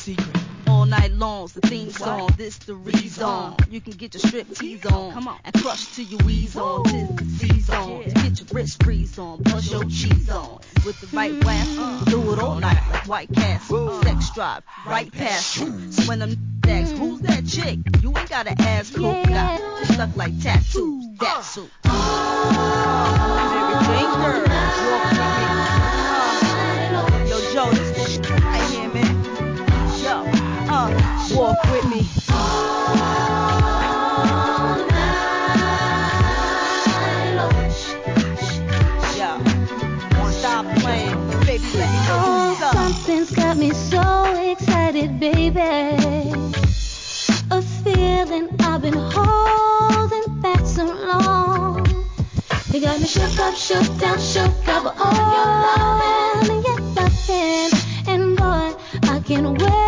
secret? All night long's the theme song, this the reason. You can get your strip tease on, come on, and crush till your wheeze on. Tis the season to get your wrist freeze on, plus your cheese on. With the right wham, do it all night like White Castle. Sex drive right past you. So when them ask who's that chick, you ain't gotta ask who got you stuck like tattoos. That suit. Mary Jane girl, walk with me. Yo, Joe, this shit right here, man. Yo, walk with me. Yo, stop playing, baby. Let me know who's up. Something's got me so excited, baby. A feeling I've been holding back so long. You got me shook up, shook down, shook up. Oh, your loving, and boy, I can't wait.